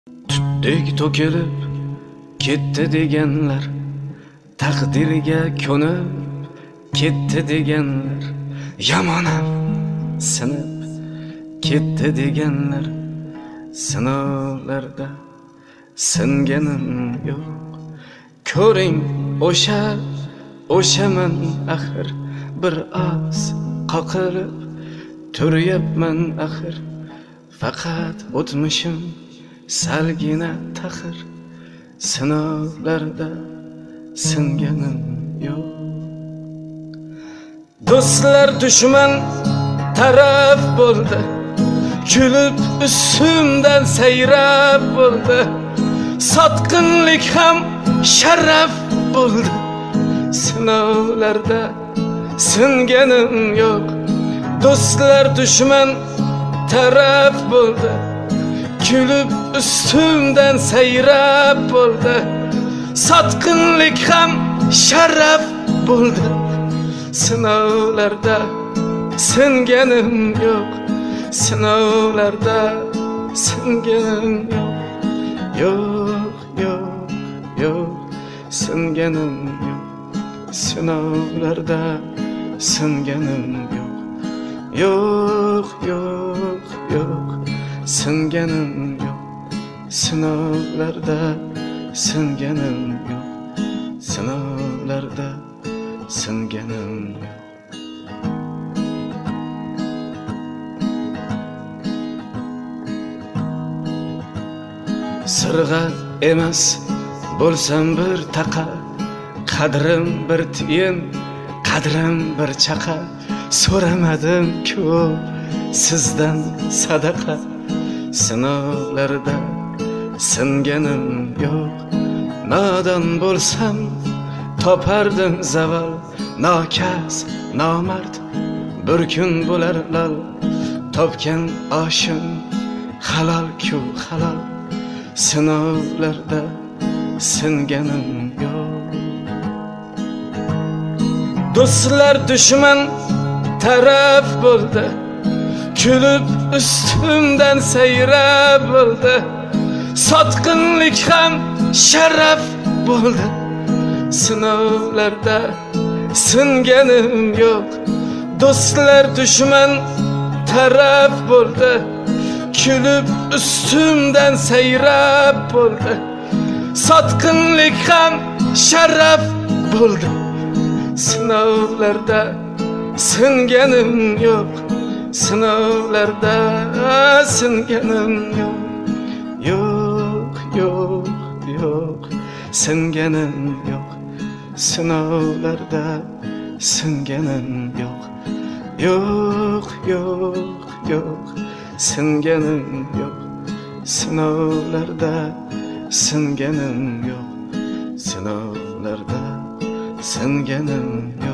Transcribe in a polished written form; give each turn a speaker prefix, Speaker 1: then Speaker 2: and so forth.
Speaker 1: Tutdek to'kilib ketdi deganlar, taqdirga ko'nib ketdi deganlar, yamonam sinib ketdi deganlar, sinovlarda singanim yo'q. Ko'ring o'shaman axir, bir oz qoqilib turyapman axir, faqat o'tmishim salgina taxir, sinovlarda singanim yo'q. Do'stlar dushman taraf bo'ldi, kulib ustimdan sayrab bo'ldi, sotqinlik ham sharaf bo'ldi, sinovlarda singanim yo'q. Do'stlar dushman taraf bo'ldi, kulib ustimdan sayrab bo'ldi, sotqinlik ham sharaf bo'ldi, sinovlarda singanim yo'q. Sinovlarda singanim yo'q. Yo'q, singanim yo'q. Sinovlarda singanim yo'q. Yo'q, singanim yo'q. Sinovlarda singanim yo'q. Sinovlarda singanim yo'q. Sirg'a emas bo'lsam bir taqa, qadrim bir tiyin, qadrim bir chaqa, so'ramadim ko'p sizdan sadaqa, sinovlarda singanim yo'q. Nodon bo'lsam topardim zaval, nokas nomard bir kun bo'lar lol, topgan oshim halol-ku halol, sinovlarda singanim yo'q. Do'stlar dushman taraf bo'ldi, kulib ustimdan sayrab bo'ldi, sotqinlik ham sharaf bo'ldi, sinovlarda singanim yo'q. Do'stlar dushman taraf bo'ldi, kulib ustimdan sayrab bo'ldi, sotqinlik ham sharaf bo'ldi, sinovlarda singanim yo'q. Sinovlarda singanim yo'q. Yo'q, singanim yo'q. Sinovlarda singanim yo'q. Yo'q, singanim yo'q. Sinovlarda singanim yo'q. Sinovlarda singanim yo'q.